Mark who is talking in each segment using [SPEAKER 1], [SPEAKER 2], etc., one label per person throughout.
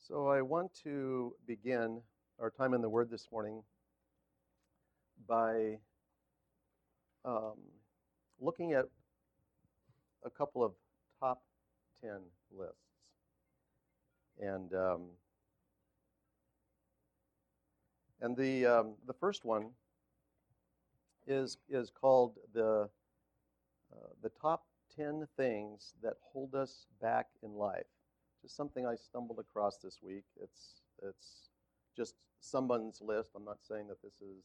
[SPEAKER 1] So I want to begin our time in the Word this morning by um, looking at a couple of top 10 lists. And um, and the first one is called the top 10 things that hold us back in life. Just something I stumbled across this week. It's just someone's list. I'm not saying that this is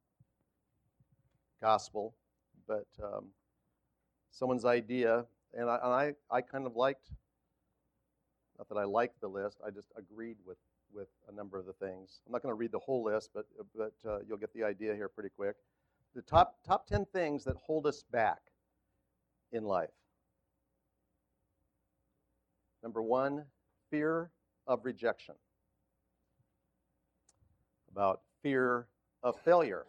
[SPEAKER 1] gospel, but someone's idea. And I kind of liked, not that I liked the list, I just agreed with a number of the things. I'm not going to read the whole list, but you'll get the idea here pretty quick. The top 10 things that hold us back in life. Number one, fear of rejection. About fear of failure.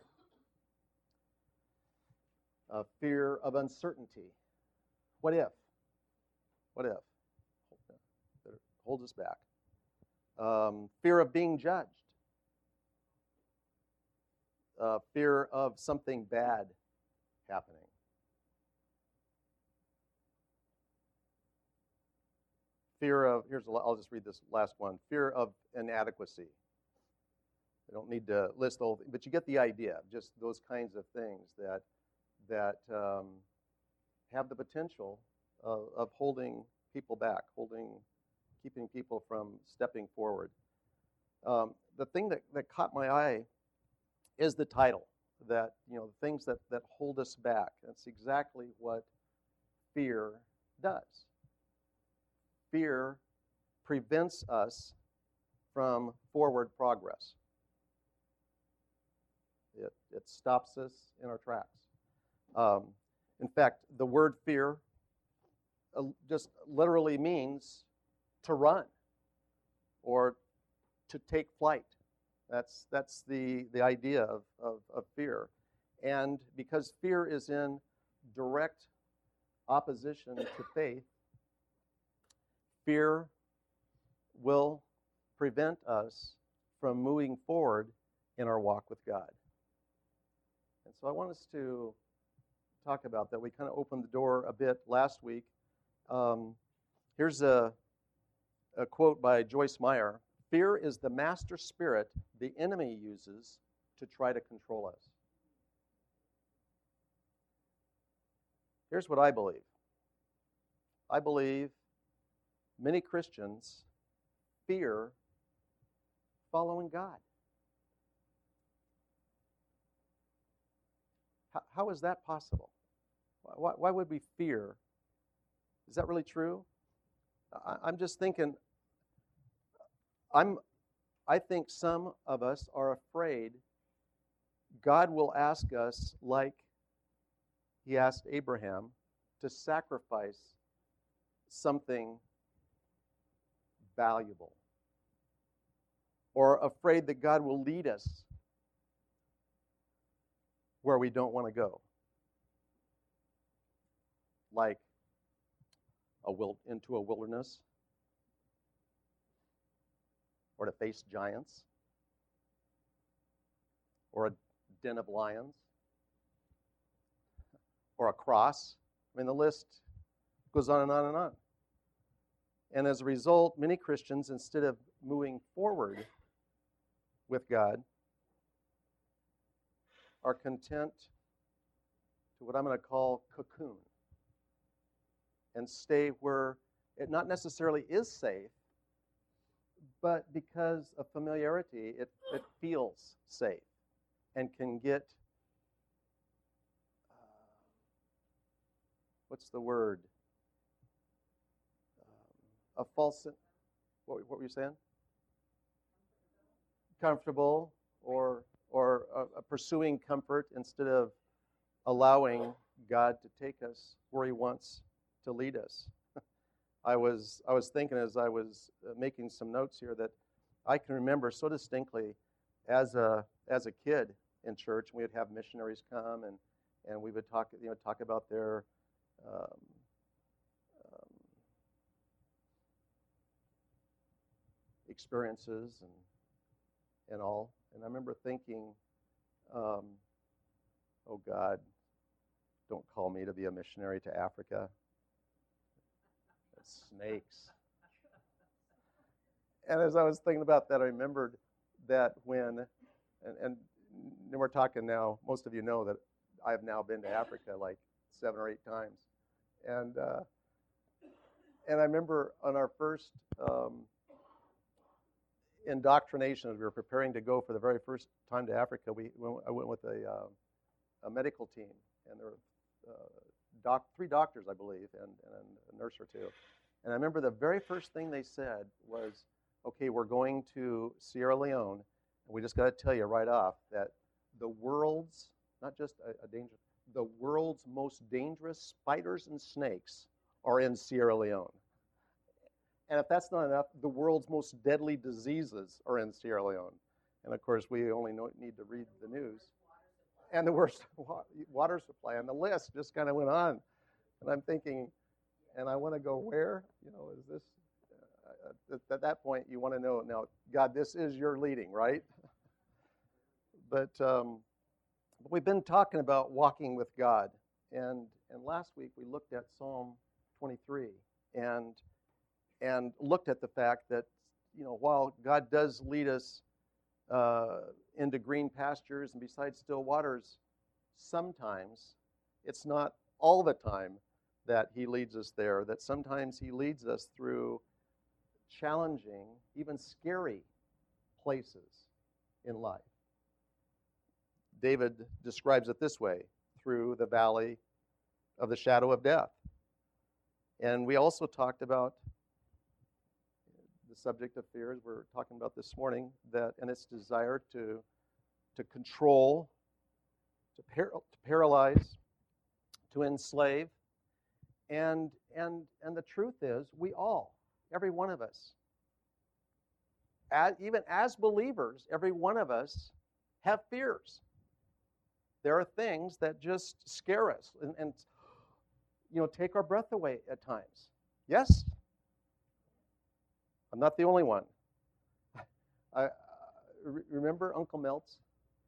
[SPEAKER 1] Fear of uncertainty. What if? What if? That holds us back. Fear of being judged. Fear of something bad happening. Fear of, I'll just read this last one. Fear of inadequacy. I don't need to list the whole thing, but you get the idea. Just those kinds of things that have the potential of holding people back, keeping people from stepping forward. The thing that caught my eye is the title. That, the things that hold us back. That's exactly what fear does. Fear prevents us from forward progress. It stops us in our tracks. In fact, the word fear just literally means to run or to take flight. That's the idea of fear. And because fear is in direct opposition to faith, fear will prevent us from moving forward in our walk with God. And so I want us to talk about that. We kind of opened the door a bit last week. Here's a quote by Joyce Meyer. Fear is the master spirit the enemy uses to try to control us. Here's what I believe. I believe many Christians fear following God. How is that possible? Why would we fear? Is that really true? I'm just thinking, I think some of us are afraid God will ask us, like he asked Abraham, to sacrifice something valuable. Or afraid that God will lead us where we don't want to go. Like into a wilderness, or to face giants, or a den of lions, or a cross. I mean, the list goes on and on and on. And as a result, many Christians, instead of moving forward with God, are content to what I'm going to call cocoon and stay where it not necessarily is safe, but because of familiarity, it feels safe and can get, what's the word? A false, what were you saying? Comfortable, or pursuing comfort instead of allowing God to take us where he wants to lead us. I was thinking as I was making some notes here that I can remember so distinctly as a kid in church, we would have missionaries come and we would talk about their experiences and all. And I remember thinking, oh God, don't call me to be a missionary to Africa. It's snakes. And as I was thinking about that, I remembered that when, and we're talking now, most of you know that I have now been to Africa like 7 or 8 times. And I remember on our first indoctrination, as we were preparing to go for the very first time to Africa, I went with a medical team, and there were 3 doctors, I believe, and a nurse or 2. And I remember the very first thing they said was, okay, we're going to Sierra Leone, and we just got to tell you right off that the world's, not just a danger, the world's most dangerous spiders and snakes are in Sierra Leone. And if that's not enough, the world's most deadly diseases are in Sierra Leone. And of course, we only need to read the news. And the worst water supply. And the list just kind of went on. And I'm thinking, and I want to go where? You know, is this, at that point, you want to know, now, God, this is your leading, right? But we've been talking about walking with God. And last week, we looked at Psalm 23 and looked at the fact that, you know, while God does lead us into green pastures and beside still waters, sometimes it's not all the time that he leads us there, that sometimes he leads us through challenging, even scary places in life. David describes it this way, through the valley of the shadow of death. And we also talked about the subject of fear, as we're talking about this morning, that and its desire to control, to paralyze, to enslave. And the truth is, we all, every one of us, even as believers, every one of us have fears. There are things that just scare us and you know, take our breath away at times. Yes? I'm not the only one. I remember Uncle Melt's?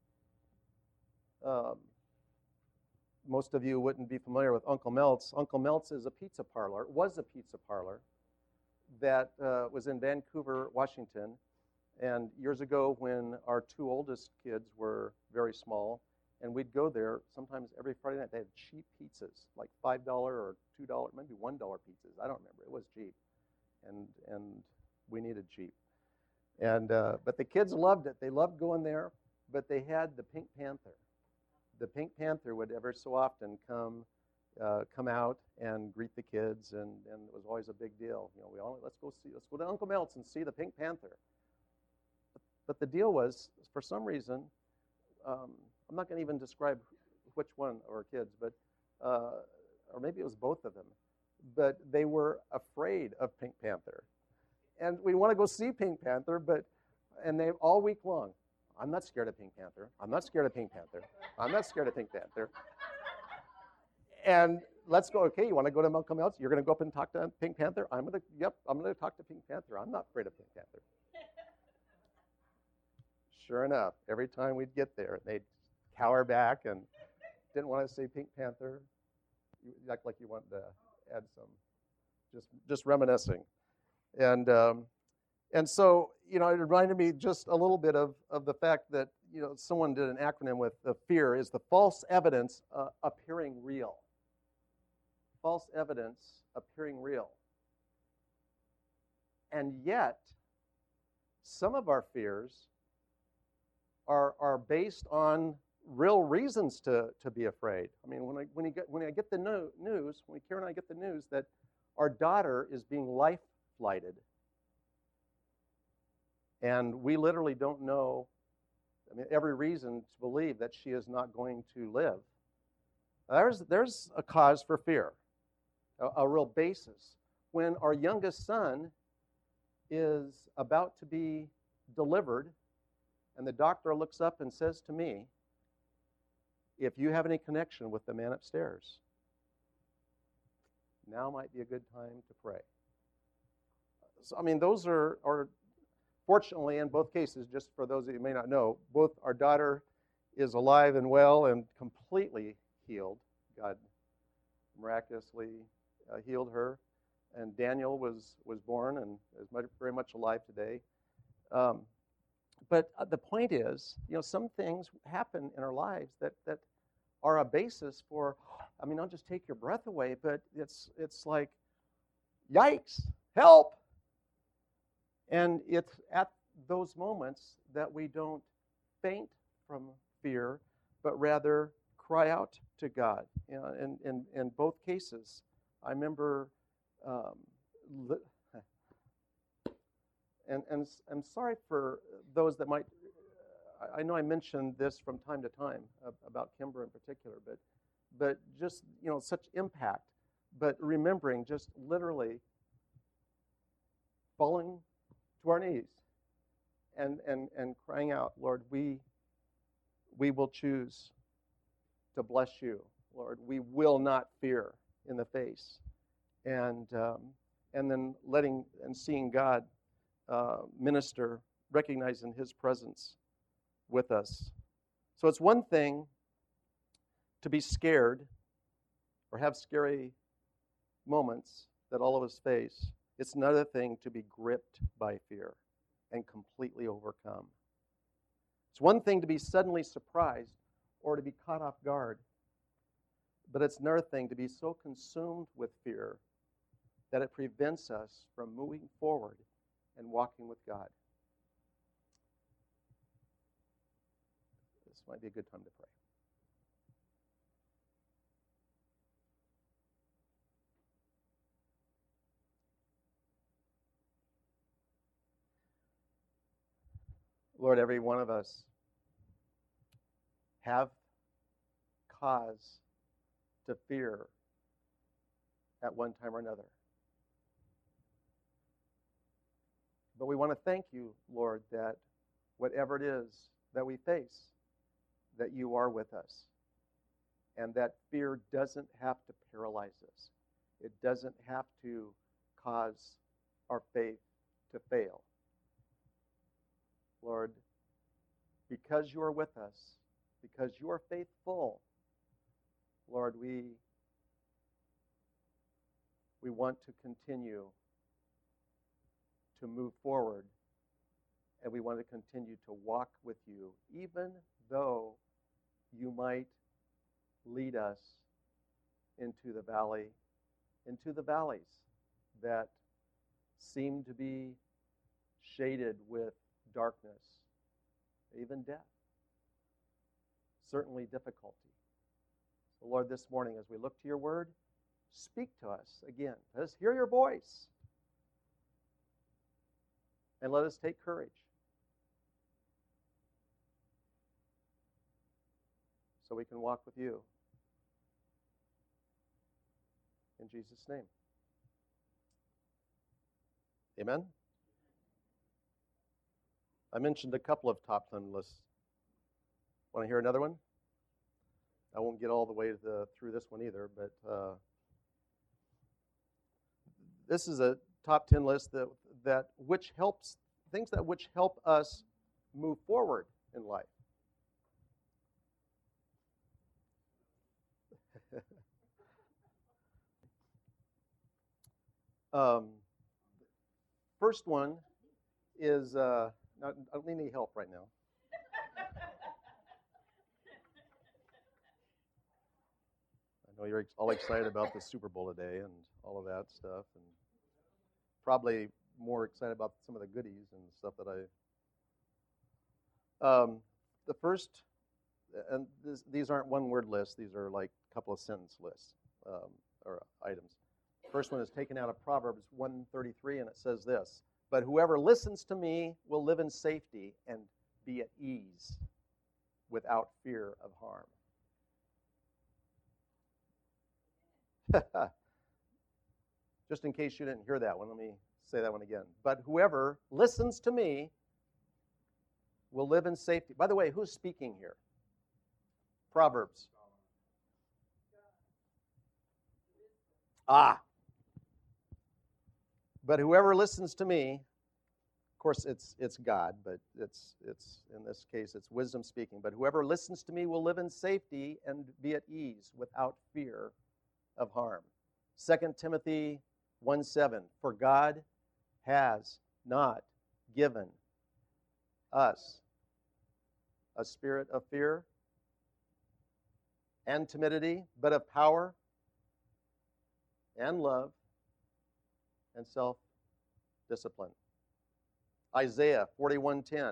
[SPEAKER 1] Most of you wouldn't be familiar with Uncle Melt's. Uncle Melt's is a pizza parlor, was a pizza parlor that was in Vancouver, Washington. And years ago, when our 2 oldest kids were very small, and we'd go there sometimes every Friday night. They had cheap pizzas, like $5 or $2, maybe $1 pizzas. I don't remember. It was cheap, and we needed cheap. And but the kids loved it. They loved going there. But they had the Pink Panther. The Pink Panther would ever so often come out and greet the kids, and it was always a big deal. You know, let's go to Uncle Melt's and see the Pink Panther. But the deal was, for some reason, I'm not going to even describe which one of our kids, but or maybe it was both of them, but they were afraid of Pink Panther. And we want to go see Pink Panther, and they all week long, I'm not scared of Pink Panther. I'm not scared of Pink Panther. I'm not scared of Pink Panther. And let's go, okay, you want to go to Uncle Melt's? You're going to go up and talk to Pink Panther? I'm going to talk to Pink Panther. I'm not afraid of Pink Panther. Sure enough, every time we'd get there, they'd cower back and didn't want to say Pink Panther. You act like you wanted to add some, just reminiscing. And so, you know, it reminded me just a little bit of the fact that, you know, someone did an acronym with the fear is the false evidence appearing real. False evidence appearing real. And yet, some of our fears are based on real reasons to be afraid. I mean, when I get the news, when Karen and I get the news that our daughter is being life flighted, and we literally don't know, I mean, every reason to believe that she is not going to live, there's a cause for fear, a real basis. When our youngest son is about to be delivered, and the doctor looks up and says to me, if you have any connection with the man upstairs, now might be a good time to pray. So, I mean, those are Fortunately, in both cases, just for those of you who may not know, both our daughter is alive and well and completely healed. God miraculously healed her. And Daniel was born and is very much alive today. But the point is, some things happen in our lives that are a basis for, I'll just take your breath away, but it's like, yikes, help. And it's at those moments that we don't faint from fear, but rather cry out to God. In both cases, I remember, and I'm sorry for those that might, I know I mentioned this from time to time about Kimber in particular, but just, such impact. But remembering just literally falling to our knees and crying out, Lord, we will choose to bless you, Lord. We will not fear in the face. And then letting and seeing God minister, recognizing his presence with us. So it's one thing to be scared or have scary moments that all of us face. It's another thing to be gripped by fear and completely overcome. It's one thing to be suddenly surprised or to be caught off guard, but it's another thing to be so consumed with fear that it prevents us from moving forward and walking with God. This might be a good time to pray. Lord, every one of us have cause to fear at one time or another. But we want to thank you, Lord, that whatever it is that we face, that you are with us. And that fear doesn't have to paralyze us. It doesn't have to cause our faith to fail. Lord, because you are with us, because you are faithful, Lord, we want to continue to move forward, and we want to continue to walk with you, even though you might lead us into the valleys that seem to be shaded with darkness, even death, certainly difficulty. So Lord, this morning as we look to your word, speak to us again. Let us hear your voice. And let us take courage. So we can walk with you. In Jesus' name. Amen? I mentioned a couple of top 10 lists. Want to hear another one? I won't get all the way through this one either, but this is a top 10 list that which helps things that which help us move forward in life. First one is I don't need any help right now. I know you're all excited about the Super Bowl today and all of that stuff, and probably more excited about some of the goodies and stuff that the first, and these aren't one-word lists. These are like a couple of sentence lists or items. First one is taken out of Proverbs 1:33, and it says this: "But whoever listens to me will live in safety and be at ease without fear of harm." Just in case you didn't hear that one, let me say that one again. But whoever listens to me will live in safety. By the way, who's speaking here? Proverbs. But whoever listens to me, course, it's God, but it's in this case, it's wisdom speaking. But whoever listens to me will live in safety and be at ease without fear of harm. 2 Timothy 1:7, for God has not given us a spirit of fear and timidity, but of power and love and self-discipline. Isaiah 41:10,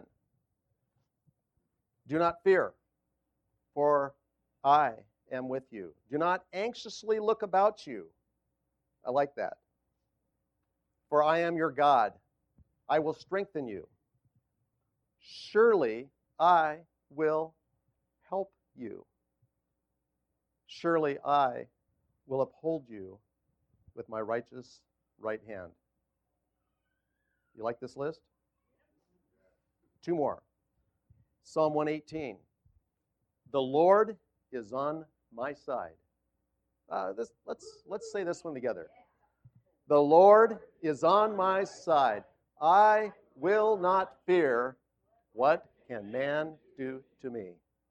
[SPEAKER 1] do not fear, for I am with you. Do not anxiously look about you. I like that. For I am your God. I will strengthen you. Surely I will help you. Surely I will uphold you with my righteous right hand. You like this list? Two more. Psalm 118. The Lord is on my side. Let's say this one together. The Lord is on my side. I will not fear. What can man do to me?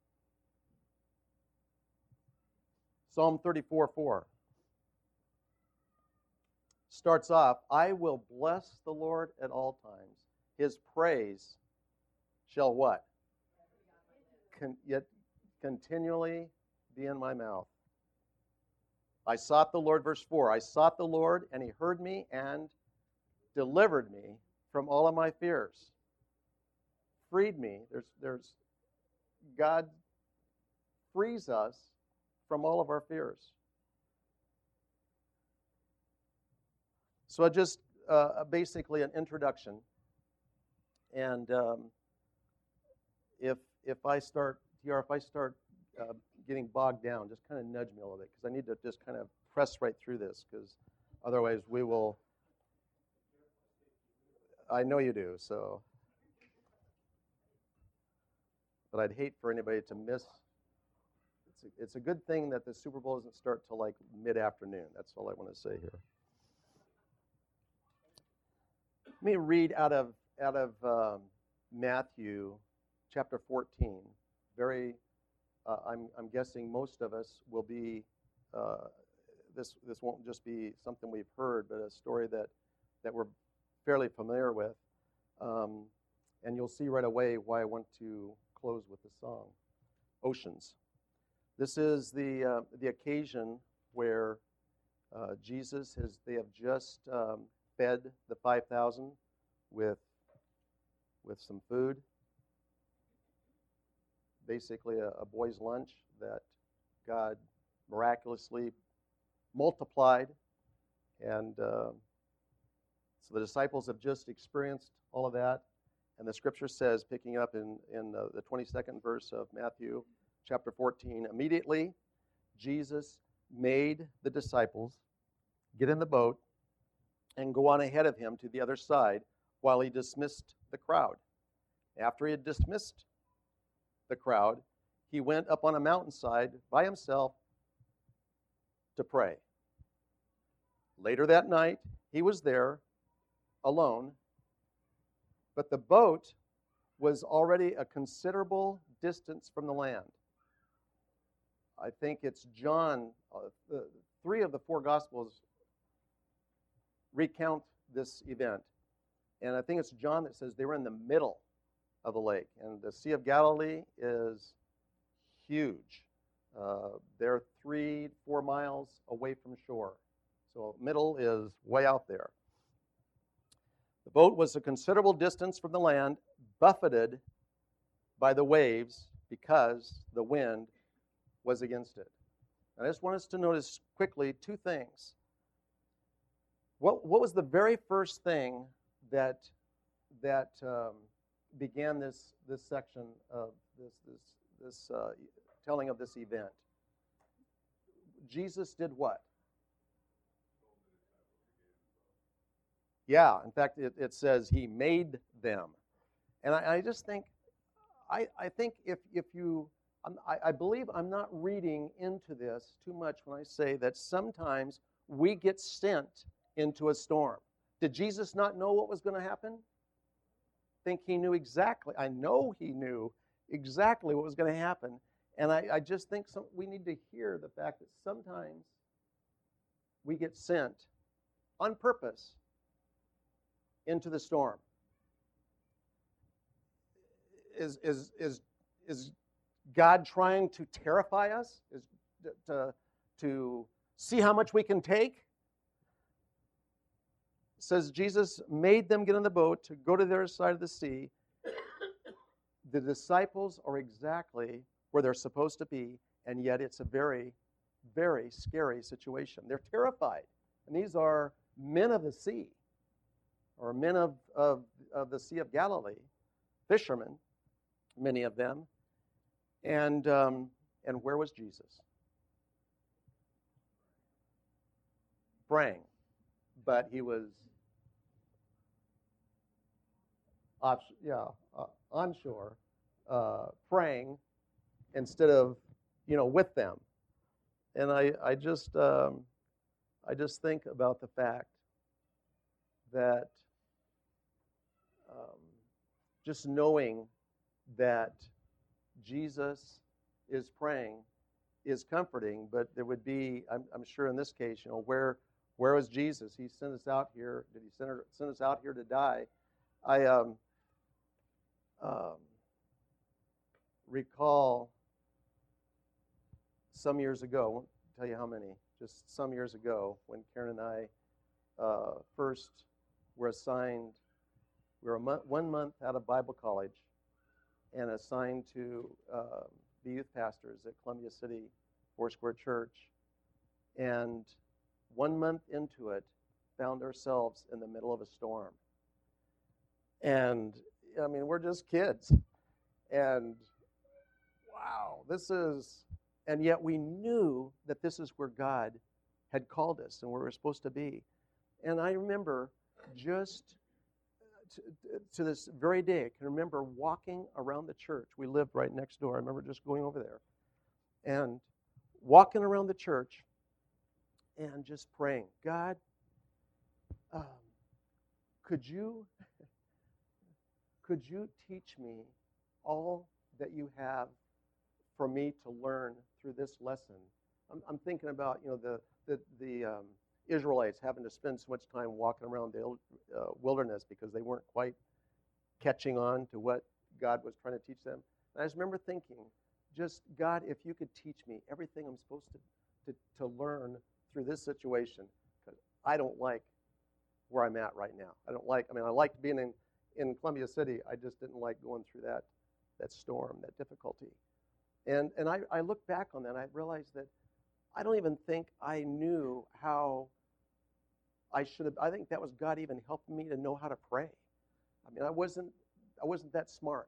[SPEAKER 1] Psalm 34:4 starts off, I will bless the Lord at all times. His praise shall what? Yet continually be in my mouth. I sought the Lord, verse 4. I sought the Lord, and he heard me and delivered me from all of my fears. Freed me. There's God frees us from all of our fears. So just basically an introduction. And if I start getting bogged down, just kind of nudge me a little bit, because I need to just kind of press right through this, because otherwise we will. I know you do, so. But I'd hate for anybody to miss. It's a good thing that the Super Bowl doesn't start till like mid-afternoon. That's all I want to say here. Let me read out of Matthew chapter 14. I'm guessing most of us will be. This won't just be something we've heard, but a story that we're fairly familiar with. And you'll see right away why I want to close with the song, Oceans. This is the occasion where Jesus they have just fed the 5,000 with some food, basically a boy's lunch that God miraculously multiplied, and so the disciples have just experienced all of that, and the scripture says, picking up in the 22nd verse of Matthew chapter 14, immediately Jesus made the disciples get in the boat and go on ahead of him to the other side while he dismissed the crowd. After he had dismissed the crowd, he went up on a mountainside by himself to pray. Later that night, he was there alone, but the boat was already a considerable distance from the land. I think it's John, 3 of the 4 Gospels recount this event. And I think it's John that says they were in the middle of the lake. And the Sea of Galilee is huge. They're 3-4 miles away from shore. So middle is way out there. The boat was a considerable distance from the land, buffeted by the waves because the wind was against it. I just want us to notice quickly 2 things. What was the very first thing that began this section of this telling of this event? Jesus did what? Yeah, in fact, it says he made them. And I just think, I think if you, I believe I'm not reading into this too much when I say that sometimes we get sent into a storm. Did Jesus not know what was going to happen? think he knew exactly. I know he knew exactly what was going to happen. And I just think we need to hear the fact that sometimes we get sent on purpose into the storm. Is God trying to terrify us? Is to see how much we can take? It says Jesus made them get in the boat to go to their side of the sea. The disciples are exactly where they're supposed to be, and yet it's a very, very scary situation. They're terrified. And these are men of the sea, or men of the Sea of Galilee, fishermen, many of them. And where was Jesus? Praying. But he was onshore, praying instead of, with them. And I just think about the fact that just knowing that Jesus is praying is comforting, but there would be, I'm sure in this case, where was Jesus? He sent us out here. Did he send us out here to die? I recall some years ago, I won't tell you how many, just some years ago, when Karen and I first were assigned, we were 1 month out of Bible college and assigned to be youth pastors at Columbia City Foursquare Church. And 1 month into it, found ourselves in the middle of a storm. And, we're just kids. And, wow, and yet we knew that this is where God had called us and where we were supposed to be. And I remember just to this very day, I can remember walking around the church. We lived right next door. I remember just going over there and walking around the church and just praying, God, could you teach me all that you have for me to learn through this lesson? I'm thinking about the Israelites having to spend so much time walking around the wilderness because they weren't quite catching on to what God was trying to teach them. And I just remember thinking, just God, if you could teach me everything I'm supposed to learn through this situation, because I don't like where I'm at right now. I liked being in Columbia City. I just didn't like going through that storm, that difficulty. And I look back on that and I realized that I don't even think I knew how I should have. I think that was God even helping me to know how to pray. I wasn't that smart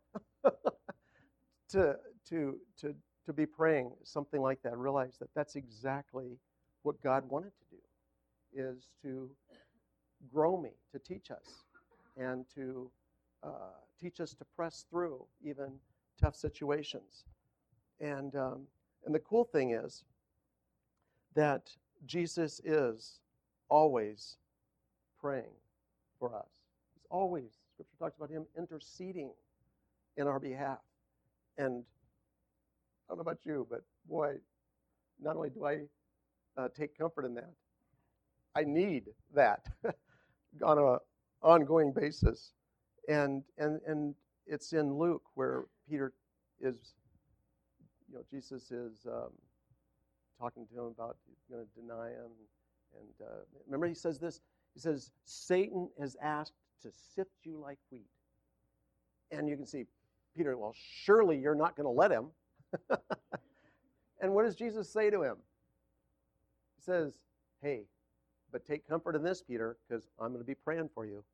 [SPEAKER 1] to be praying something like that. I realized that that's exactly what God wanted to do, is to grow me, to teach us, and to teach us to press through even tough situations. And the cool thing is that Jesus is always praying for us. He's always, Scripture talks about him interceding in our behalf. And I don't know about you, but boy, not only do I take comfort in that, I need that on an ongoing basis. And it's in Luke where Peter is, Jesus is talking to him about he's going to deny him. And remember he says this, he says, Satan has asked to sift you like wheat. And you can see Peter, well, surely you're not going to let him. And what does Jesus say to him? He says, hey, but take comfort in this, Peter, because I'm going to be praying for you.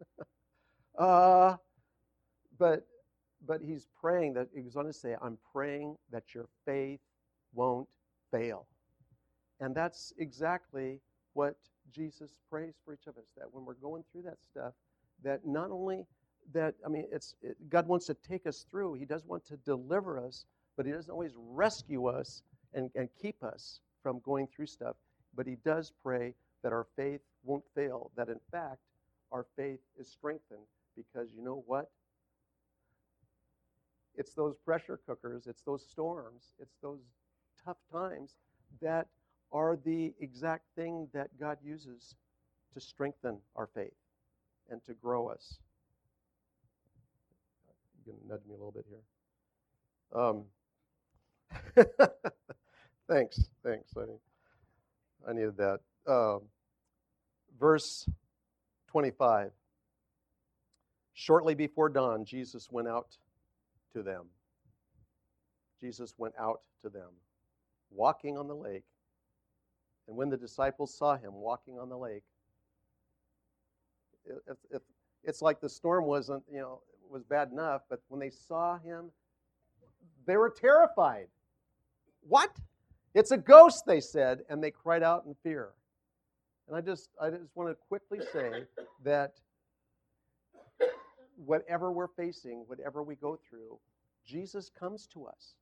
[SPEAKER 1] But he's praying that, he was going to say, I'm praying that your faith won't fail. And that's exactly what Jesus prays for each of us, that when we're going through that stuff, that not only that, God wants to take us through, he does want to deliver us, but he doesn't always rescue us and keep us from going through stuff. But he does pray that our faith won't fail, that in fact, our faith is strengthened, because you know what? It's those pressure cookers, it's those storms, it's those tough times that are the exact thing that God uses to strengthen our faith and to grow us. You can nudge me a little bit here. Thanks. I needed that. Verse 25. Shortly before dawn, Jesus went out to them. Jesus went out to them, walking on the lake. And when the disciples saw him walking on the lake, it's like the storm wasn't, was bad enough, but when they saw him, they were terrified. What? It's a ghost, they said, and they cried out in fear. And I just want to quickly say that whatever we're facing, whatever we go through, Jesus comes to us.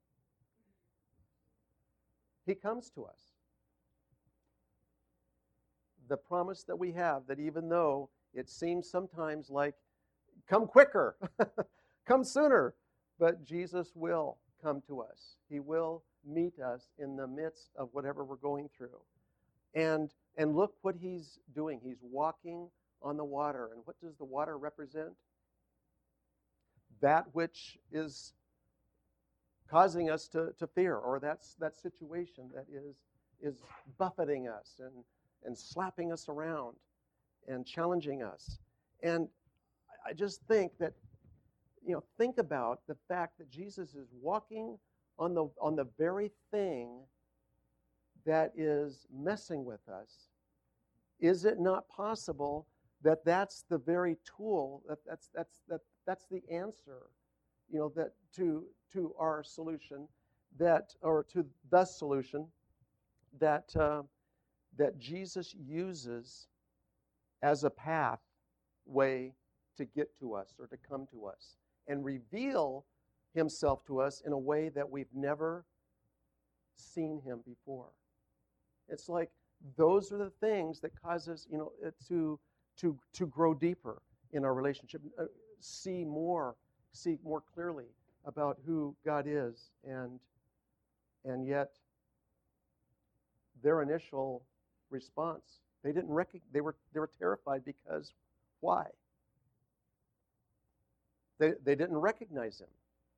[SPEAKER 1] He comes to us. The promise that we have that even though it seems sometimes like, come quicker, come sooner, but Jesus will come to us. He will meet us in the midst of whatever we're going through. And look what he's doing. He's walking on the water. And what does the water represent? That which is causing us to fear, or that situation that is buffeting us and slapping us around and challenging us. And I just think that, think about the fact that Jesus is walking on the very thing that is messing with us. Is it not possible that that's the very tool, that's the answer, that to our solution, or to the solution that Jesus uses as a pathway to get to us or to come to us and reveal himself to us in a way that we've never seen him before. It's like those are the things that cause us, to grow deeper in our relationship, see more clearly about who God is, and yet their initial response, they were terrified because why? They didn't recognize him.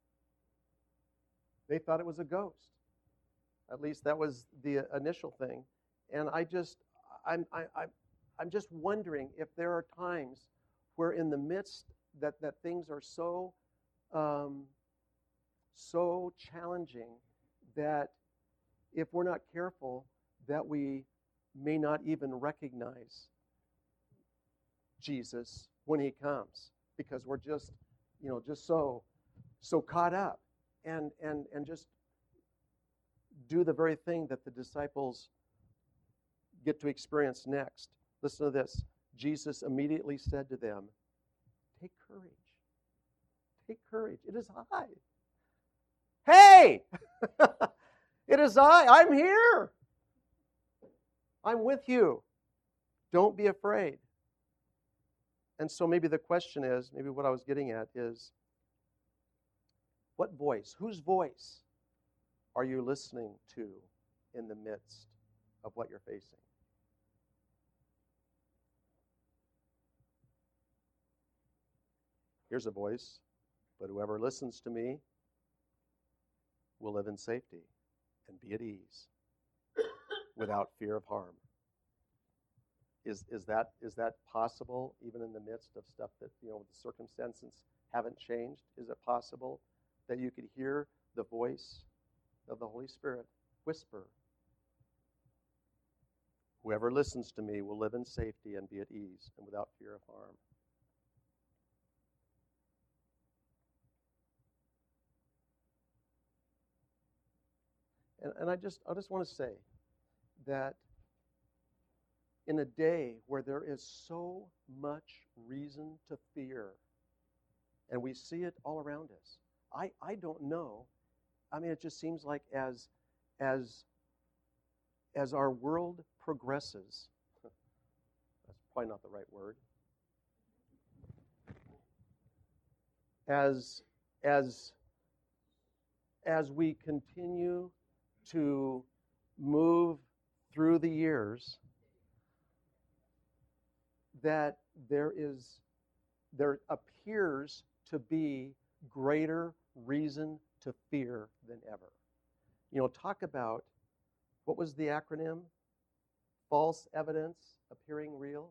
[SPEAKER 1] They thought it was a ghost. At least that was the initial thing. And I'm just wondering if there are times where in the midst that things are so challenging that if we're not careful, that we may not even recognize Jesus when he comes, because we're just so caught up and just do the very thing that the disciples get to experience next. Listen to this. Jesus immediately said to them, "Take courage. Take courage. It is I. Hey! It is I. I'm here. I'm with you. Don't be afraid." And so maybe the question is, maybe what I was getting at is, what voice, whose voice are you listening to in the midst of what you're facing? Here's a voice, "But whoever listens to me will live in safety and be at ease without fear of harm." Is that possible even in the midst of stuff that, the circumstances haven't changed? Is it possible that you could hear the voice of the Holy Spirit whisper, "Whoever listens to me will live in safety and be at ease and without fear of harm"? And I just want to say that in a day where there is so much reason to fear, and we see it all around us, I don't know. I mean, it just seems like as our world progresses, that's probably not the right word, as as we continue to move through the years, that there appears to be greater reason to fear than ever. Talk about, what was the acronym? False evidence appearing real.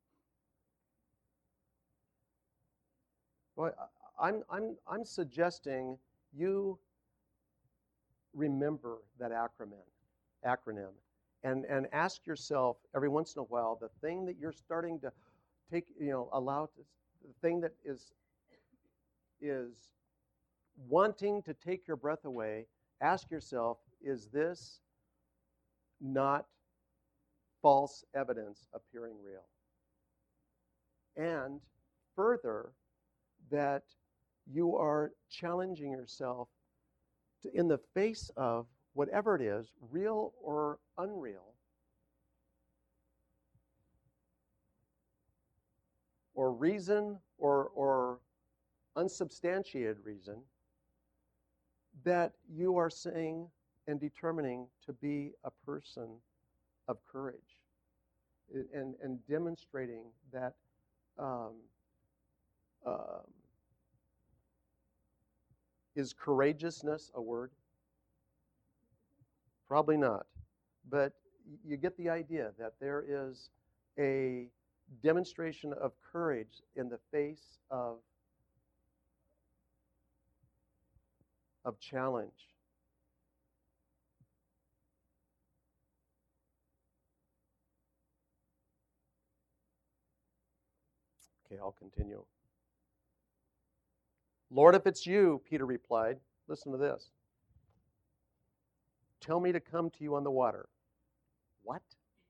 [SPEAKER 1] Boy, I'm suggesting you remember that acronym and ask yourself every once in a while, the thing that you're starting to take, the thing that is wanting to take your breath away, ask yourself, is this not false evidence appearing real? And further, that you are challenging yourself to, in the face of whatever it is, real or unreal, or reason or unsubstantiated reason, that you are saying and determining to be a person of courage, and demonstrating that is courageousness a word? Probably not. But you get the idea that there is a demonstration of courage in the face of challenge. Okay, I'll continue. Lord, if it's you, Peter replied, listen to this. Tell me to come to you on the water. What?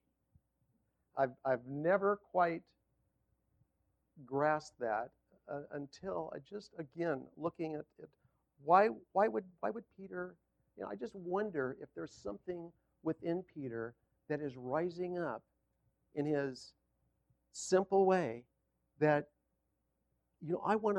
[SPEAKER 1] I've never quite grasped that until I just, again, looking at it. Why would Peter, I just wonder if there's something within Peter that is rising up in his simple way that, I want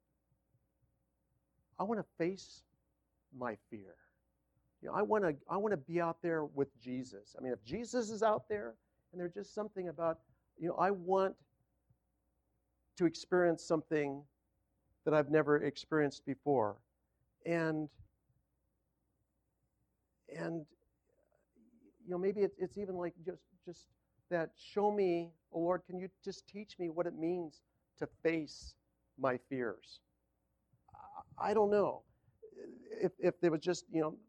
[SPEAKER 1] to face my fear. I want to be out there with Jesus. I mean, if Jesus is out there, and there's just something about, I want to experience something that I've never experienced before. And maybe it's even like just that, show me, oh Lord, can you just teach me what it means to face my fears? I don't know. If there was just,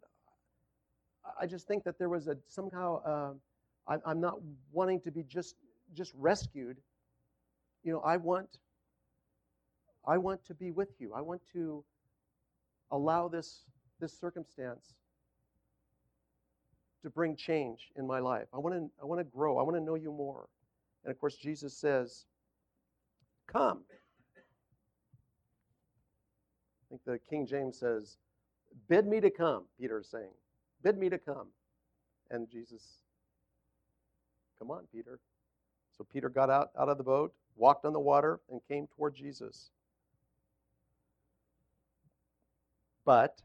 [SPEAKER 1] I just think that there was somehow, I'm not wanting to be just rescued. I want to be with you. I want to allow this circumstance to bring change in my life. I want to grow. I want to know you more. And of course, Jesus says, come. I think the King James says, bid me to come, Peter is saying. Bid me to come. And Jesus, come on, Peter. So Peter got out of the boat, walked on the water, and came toward Jesus. But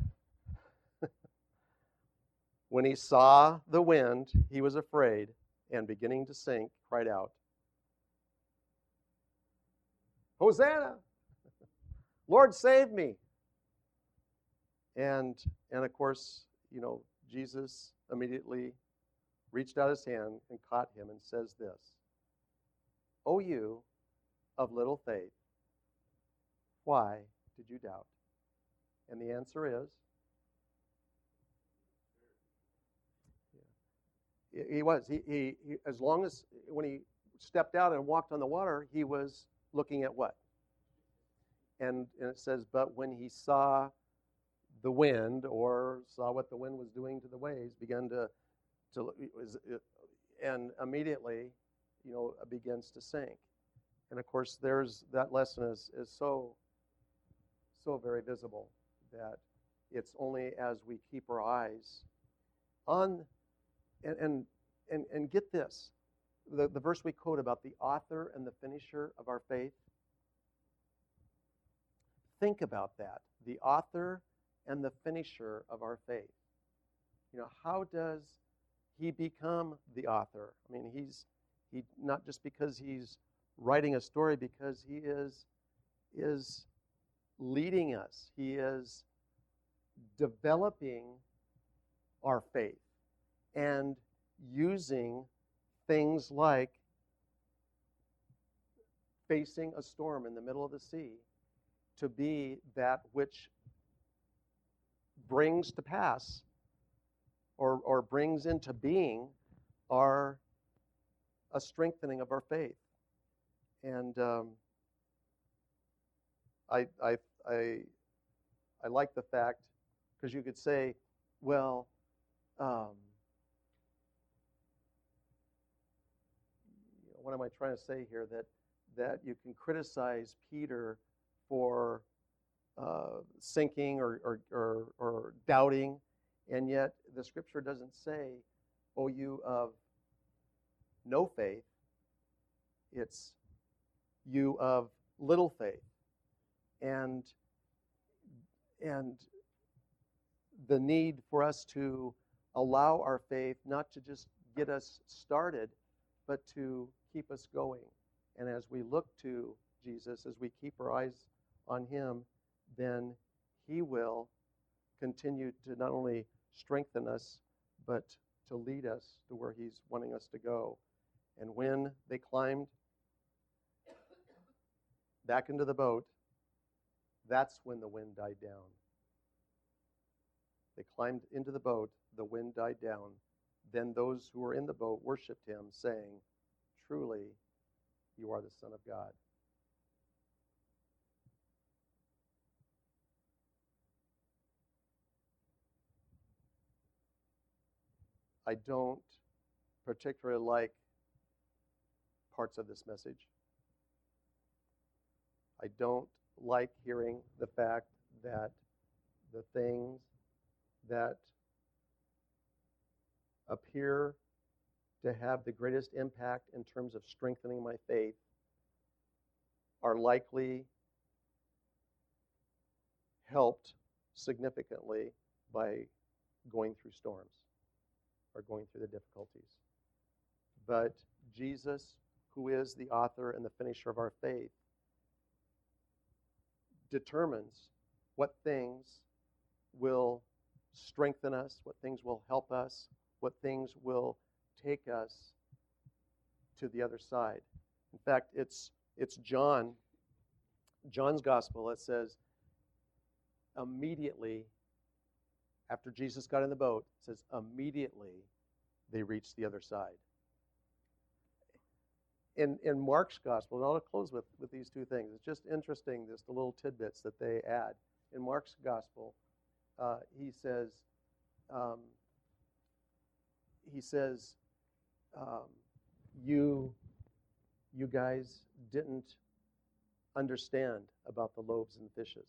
[SPEAKER 1] when he saw the wind, he was afraid, and beginning to sink, cried out, Hosanna! Lord, save me! And of course, Jesus immediately reached out his hand and caught him and says this, O you of little faith, why did you doubt? And the answer is, he was. He as long as when he stepped out and walked on the water, he was looking at what? And it says, but when he saw the wind, or saw what the wind was doing to the waves, began and immediately, begins to sink. And of course, that lesson is so very visible, that it's only as we keep our eyes on, and get this, the verse we quote about the author and the finisher of our faith. Think about that. The author and the finisher of our faith. How does he become the author? I mean, he not just because he's writing a story, because he is leading us. He is developing our faith and using things like facing a storm in the middle of the sea to be that which brings to pass or brings into being a strengthening of our faith. And I like the fact, because you could say, well, what am I trying to say here? That you can criticize Peter for sinking or doubting, and yet the Scripture doesn't say, "O you of no faith." It's you of little faith, and the need for us to allow our faith not to just get us started, but to keep us going. And as we look to Jesus, as we keep our eyes on him, then he will continue to not only strengthen us, but to lead us to where he's wanting us to go. And when they climbed back into the boat, that's when the wind died down. They climbed into the boat, the wind died down. Then those who were in the boat worshiped him, saying, "Truly, you are the Son of God." I don't particularly like parts of this message. I don't like hearing the fact that the things that appear to have the greatest impact in terms of strengthening my faith are likely helped significantly by going through storms or going through the difficulties. But Jesus, who is the author and the finisher of our faith, determines what things will strengthen us, what things will help us, what things will take us to the other side. In fact, it's John's gospel that says immediately after Jesus got in the boat, it says immediately they reached the other side. In Mark's gospel, and I'll close with these two things. It's just interesting, just the little tidbits that they add. In Mark's gospel, he says, you guys didn't understand about the loaves and fishes.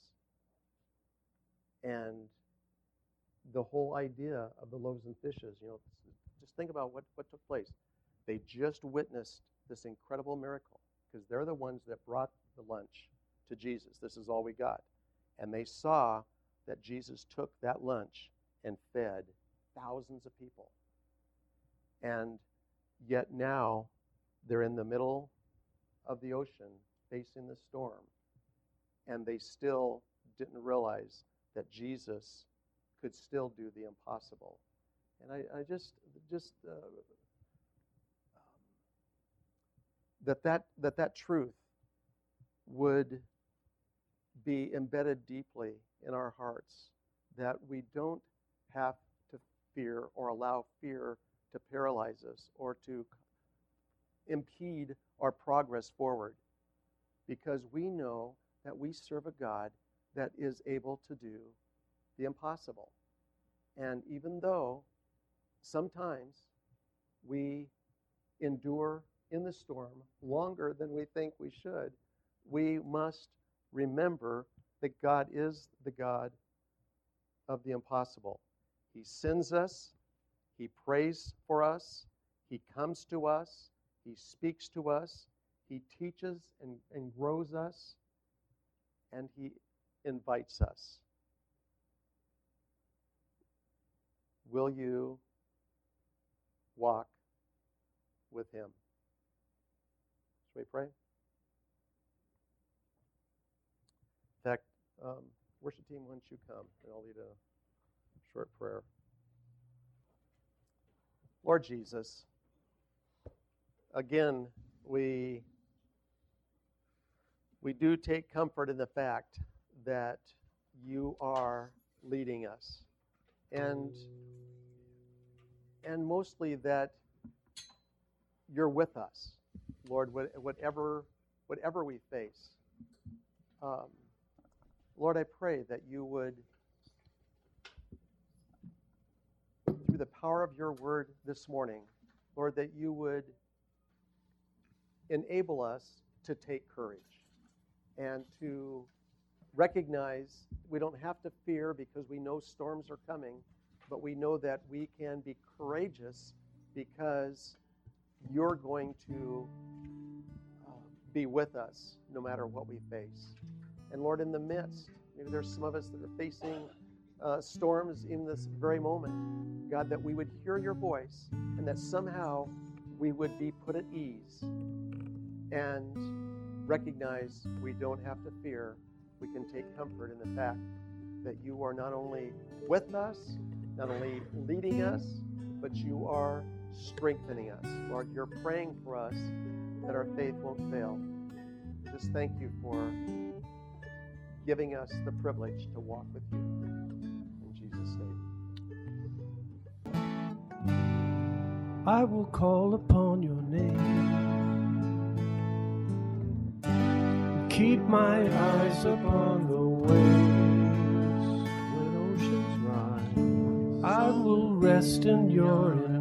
[SPEAKER 1] And the whole idea of the loaves and fishes, just think about what took place. They just witnessed this incredible miracle because they're the ones that brought the lunch to Jesus. This is all we got. And they saw that Jesus took that lunch and fed thousands of people. And yet now they're in the middle of the ocean facing the storm. And they still didn't realize that Jesus could still do the impossible. And I just that truth would be embedded deeply in our hearts, that we don't have to fear or allow fear to paralyze us or to impede our progress forward, because we know that we serve a God that is able to do the impossible. And even though sometimes we endure in the storm longer than we think we should, we must remember that God is the God of the impossible. He sends us, he prays for us, he comes to us, he speaks to us, he teaches and grows us, and he invites us. will you walk with him? Shall we pray? In fact, worship team, why don't you come, and I'll lead a short prayer. Lord Jesus, again, we do take comfort in the fact that you are leading us, and mostly that you're with us, Lord, whatever we face. Lord, I pray that you would, through the power of your word this morning, Lord, that you would enable us to take courage and to recognize we don't have to fear because we know storms are coming, but we know that we can be courageous because you're going to be with us no matter what we face. And Lord, in the midst, maybe there's some of us that are facing storms in this very moment, God, that we would hear your voice and that somehow we would be put at ease and recognize we don't have to fear. We can take comfort in the fact that you are not only with us, not only leading us, but you are strengthening us. Lord, you're praying for us that our faith won't fail. Just thank you for giving us the privilege to walk with you. In Jesus' name.
[SPEAKER 2] I will call upon your name. Keep my eyes upon the waves when oceans rise. I will rest in your embrace.